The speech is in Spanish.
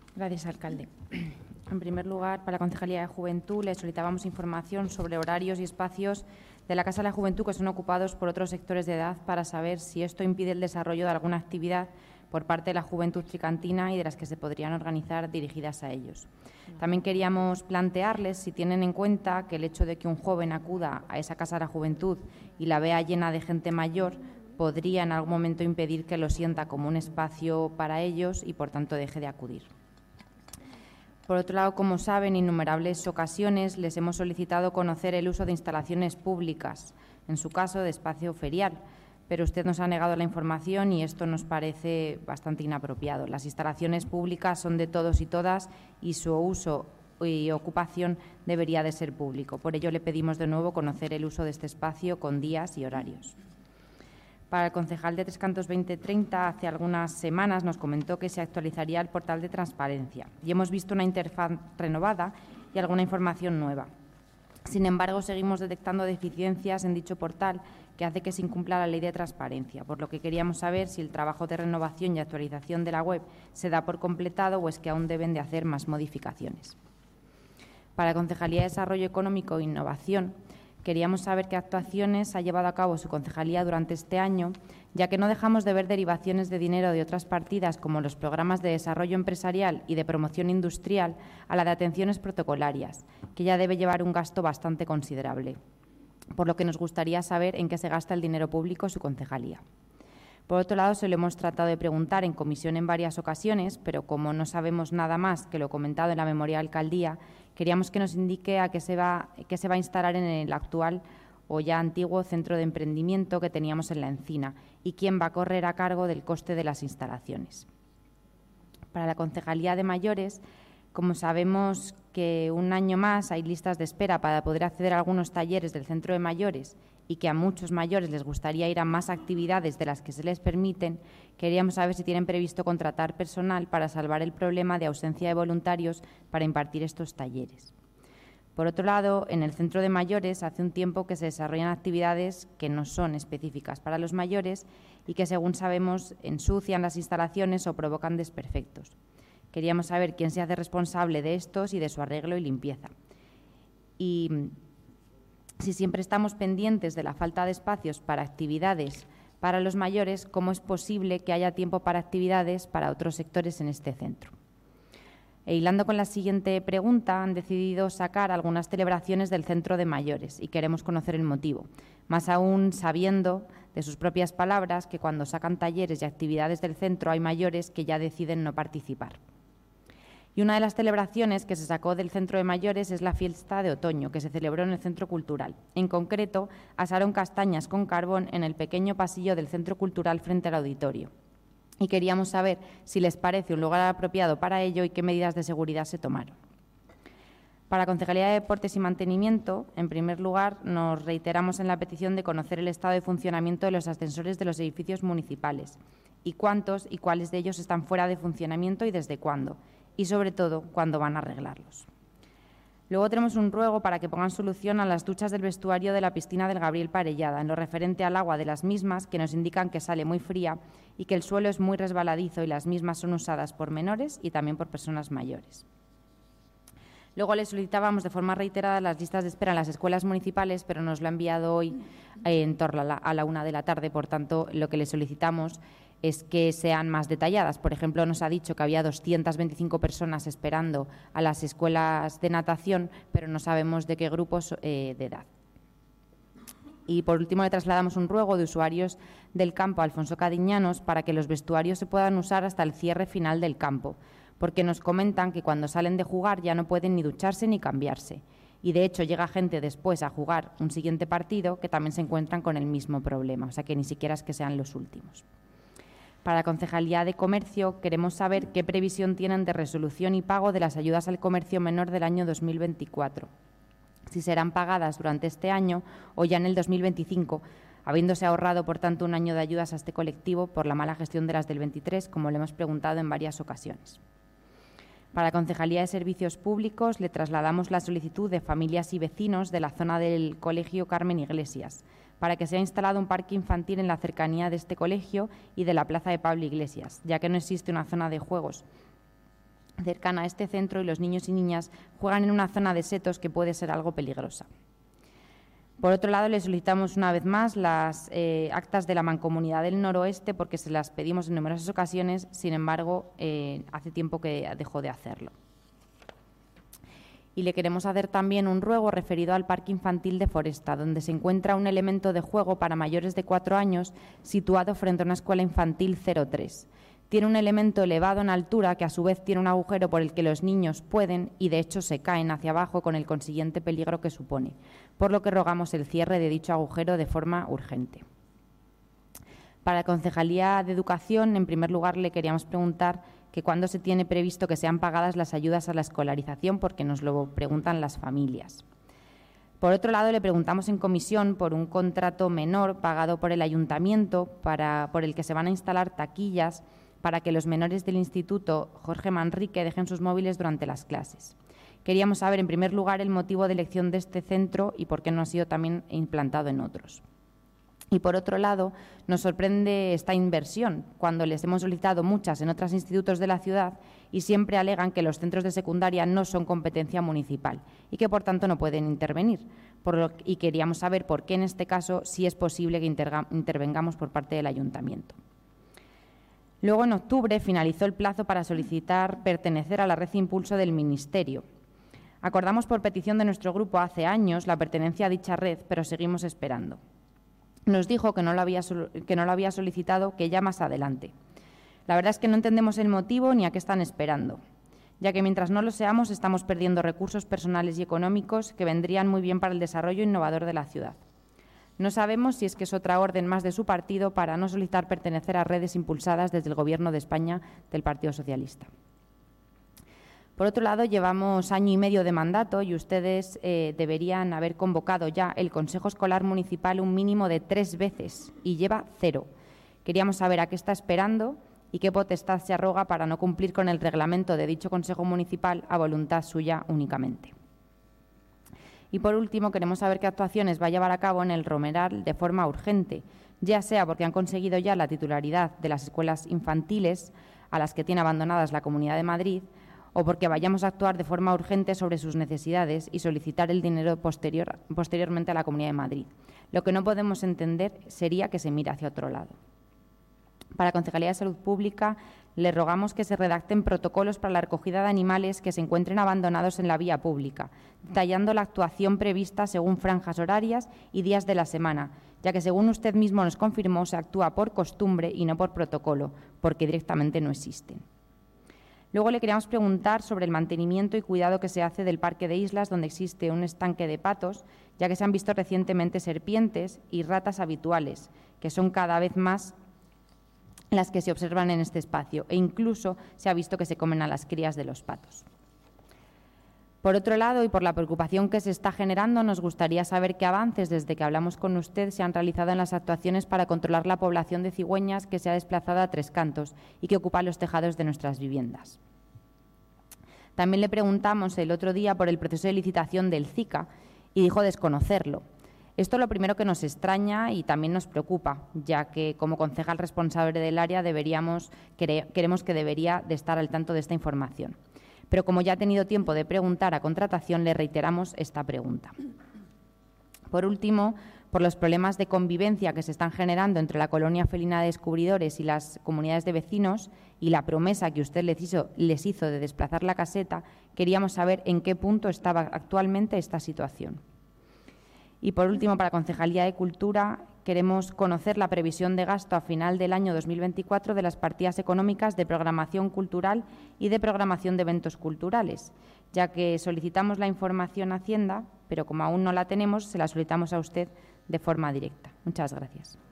Gracias, alcalde. En primer lugar, para la Concejalía de Juventud le solicitábamos información sobre horarios y espacios de la Casa de la Juventud que son ocupados por otros sectores de edad para saber si esto impide el desarrollo de alguna actividad por parte de la juventud tricantina y de las que se podrían organizar dirigidas a ellos. También queríamos plantearles si tienen en cuenta que el hecho de que un joven acuda a esa Casa de la Juventud y la vea llena de gente mayor podría en algún momento impedir que lo sienta como un espacio para ellos y, por tanto, deje de acudir. Por otro lado, como saben, en innumerables ocasiones les hemos solicitado conocer el uso de instalaciones públicas, en su caso de espacio ferial, pero usted nos ha negado la información y esto nos parece bastante inapropiado. Las instalaciones públicas son de todos y todas y su uso y ocupación debería de ser público. Por ello, le pedimos de nuevo conocer el uso de este espacio con días y horarios. Para el concejal de Tres Cantos 2030, hace algunas semanas nos comentó que se actualizaría el portal de transparencia y hemos visto una interfaz renovada y alguna información nueva. Sin embargo, seguimos detectando deficiencias en dicho portal que hace que se incumpla la ley de transparencia, por lo que queríamos saber si el trabajo de renovación y actualización de la web se da por completado o es que aún deben de hacer más modificaciones. Para la Concejalía de Desarrollo Económico e Innovación, queríamos saber qué actuaciones ha llevado a cabo su concejalía durante este año, ya que no dejamos de ver derivaciones de dinero de otras partidas, como los programas de desarrollo empresarial y de promoción industrial, a la de atenciones protocolarias, que ya debe llevar un gasto bastante considerable, por lo que nos gustaría saber en qué se gasta el dinero público su concejalía. Por otro lado, se lo hemos tratado de preguntar en comisión en varias ocasiones, pero como no sabemos nada más que lo comentado en la memoria de alcaldía, queríamos que nos indique a qué se va a instalar en el actual o ya antiguo centro de emprendimiento que teníamos en La Encina y quién va a correr a cargo del coste de las instalaciones. Para la Concejalía de Mayores, como sabemos que un año más hay listas de espera para poder acceder a algunos talleres del centro de mayores y que a muchos mayores les gustaría ir a más actividades de las que se les permiten, queríamos saber si tienen previsto contratar personal para salvar el problema de ausencia de voluntarios para impartir estos talleres. Por otro lado, en el centro de mayores hace un tiempo que se desarrollan actividades que no son específicas para los mayores y que, según sabemos, ensucian las instalaciones o provocan desperfectos. Queríamos saber quién se hace responsable de estos y de su arreglo y limpieza. Y si siempre estamos pendientes de la falta de espacios para actividades para los mayores, ¿cómo es posible que haya tiempo para actividades para otros sectores en este centro? E hilando con la siguiente pregunta, han decidido sacar algunas celebraciones del centro de mayores y queremos conocer el motivo, más aún sabiendo de sus propias palabras que cuando sacan talleres y actividades del centro hay mayores que ya deciden no participar. Y una de las celebraciones que se sacó del centro de mayores es la fiesta de otoño, que se celebró en el Centro Cultural. En concreto, asaron castañas con carbón en el pequeño pasillo del Centro Cultural frente al auditorio. Y queríamos saber si les parece un lugar apropiado para ello y qué medidas de seguridad se tomaron. Para la Concejalía de Deportes y Mantenimiento, en primer lugar, nos reiteramos en la petición de conocer el estado de funcionamiento de los ascensores de los edificios municipales y cuántos y cuáles de ellos están fuera de funcionamiento y desde cuándo, y sobre todo cuándo van a arreglarlos. Luego tenemos un ruego para que pongan solución a las duchas del vestuario de la piscina del Gabriel Parellada, en lo referente al agua de las mismas, que nos indican que sale muy fría y que el suelo es muy resbaladizo y las mismas son usadas por menores y también por personas mayores. Luego le solicitábamos de forma reiterada las listas de espera en las escuelas municipales, pero nos lo ha enviado hoy en torno a la 1 de la tarde. Por tanto, lo que le solicitamos es que sean más detalladas. Por ejemplo, nos ha dicho que había 225 personas esperando a las escuelas de natación, pero no sabemos de qué grupos de edad. Y, por último, le trasladamos un ruego de usuarios del campo Alfonso Cadiñanos para que los vestuarios se puedan usar hasta el cierre final del campo, porque nos comentan que cuando salen de jugar ya no pueden ni ducharse ni cambiarse. Y, de hecho, llega gente después a jugar un siguiente partido que también se encuentran con el mismo problema, o sea que ni siquiera es que sean los últimos. Para la Concejalía de Comercio queremos saber qué previsión tienen de resolución y pago de las ayudas al comercio menor del año 2024. Si serán pagadas durante este año o ya en el 2025, habiéndose ahorrado, por tanto, un año de ayudas a este colectivo por la mala gestión de las del 23, como le hemos preguntado en varias ocasiones. Para la Concejalía de Servicios Públicos le trasladamos la solicitud de familias y vecinos de la zona del Colegio Carmen Iglesias, para que sea instalado un parque infantil en la cercanía de este colegio y de la plaza de Pablo Iglesias, ya que no existe una zona de juegos cercana a este centro y los niños y niñas juegan en una zona de setos que puede ser algo peligrosa. Por otro lado, le solicitamos una vez más las actas de la Mancomunidad del Noroeste porque se las pedimos en numerosas ocasiones, sin embargo, hace tiempo que dejó de hacerlo. Y le queremos hacer también un ruego referido al Parque Infantil de Foresta, donde se encuentra un elemento de juego para mayores de 4 años situado frente a una escuela infantil 03. Tiene un elemento elevado en altura que a su vez tiene un agujero por el que los niños pueden y de hecho se caen hacia abajo con el consiguiente peligro que supone, por lo que rogamos el cierre de dicho agujero de forma urgente. Para la Concejalía de Educación, en primer lugar, le queríamos preguntar que cuándo se tiene previsto que sean pagadas las ayudas a la escolarización, porque nos lo preguntan las familias. Por otro lado, le preguntamos en comisión por un contrato menor pagado por el Ayuntamiento por el que se van a instalar taquillas para que los menores del Instituto Jorge Manrique dejen sus móviles durante las clases. Queríamos saber, en primer lugar, el motivo de elección de este centro y por qué no ha sido también implantado en otros. Y, por otro lado, nos sorprende esta inversión, cuando les hemos solicitado muchas en otros institutos de la ciudad y siempre alegan que los centros de secundaria no son competencia municipal y que, por tanto, no pueden intervenir. Y queríamos saber por qué, en este caso, sí es posible que intervengamos por parte del Ayuntamiento. Luego, en octubre, finalizó el plazo para solicitar pertenecer a la red Impulso del Ministerio. Acordamos por petición de nuestro grupo hace años la pertenencia a dicha red, pero seguimos esperando. Nos dijo que no lo había solicitado, que ya más adelante. La verdad es que no entendemos el motivo ni a qué están esperando, ya que mientras no lo seamos estamos perdiendo recursos personales y económicos que vendrían muy bien para el desarrollo innovador de la ciudad. No sabemos si es que es otra orden más de su partido para no solicitar pertenecer a redes impulsadas desde el Gobierno de España del Partido Socialista. Por otro lado, llevamos año y medio de mandato y ustedes deberían haber convocado ya el Consejo Escolar Municipal un mínimo de 3 veces y lleva 0. Queríamos saber a qué está esperando y qué potestad se arroga para no cumplir con el reglamento de dicho Consejo Municipal a voluntad suya únicamente. Y, por último, queremos saber qué actuaciones va a llevar a cabo en el Romeral de forma urgente, ya sea porque han conseguido ya la titularidad de las escuelas infantiles a las que tiene abandonadas la Comunidad de Madrid, o porque vayamos a actuar de forma urgente sobre sus necesidades y solicitar el dinero posteriormente a la Comunidad de Madrid. Lo que no podemos entender sería que se mire hacia otro lado. Para la Concejalía de Salud Pública, le rogamos que se redacten protocolos para la recogida de animales que se encuentren abandonados en la vía pública, detallando la actuación prevista según franjas horarias y días de la semana, ya que, según usted mismo nos confirmó, se actúa por costumbre y no por protocolo, porque directamente no existen. Luego le queríamos preguntar sobre el mantenimiento y cuidado que se hace del Parque de Islas, donde existe un estanque de patos, ya que se han visto recientemente serpientes y ratas habituales, que son cada vez más las que se observan en este espacio, e incluso se ha visto que se comen a las crías de los patos. Por otro lado, y por la preocupación que se está generando, nos gustaría saber qué avances, desde que hablamos con usted, se han realizado en las actuaciones para controlar la población de cigüeñas que se ha desplazado a Tres Cantos y que ocupa los tejados de nuestras viviendas. También le preguntamos el otro día por el proceso de licitación del CICA y dijo desconocerlo. Esto es lo primero que nos extraña y también nos preocupa, ya que como concejal responsable del área queremos que debería de estar al tanto de esta información. Pero como ya ha tenido tiempo de preguntar a Contratación, le reiteramos esta pregunta. Por último, por los problemas de convivencia que se están generando entre la colonia felina de descubridores y las comunidades de vecinos y la promesa que usted les hizo de desplazar la caseta, queríamos saber en qué punto estaba actualmente esta situación. Y, por último, para la Concejalía de Cultura, queremos conocer la previsión de gasto a final del año 2024 de las partidas económicas de programación cultural y de programación de eventos culturales, ya que solicitamos la información a Hacienda, pero como aún no la tenemos, se la solicitamos a usted de forma directa. Muchas gracias.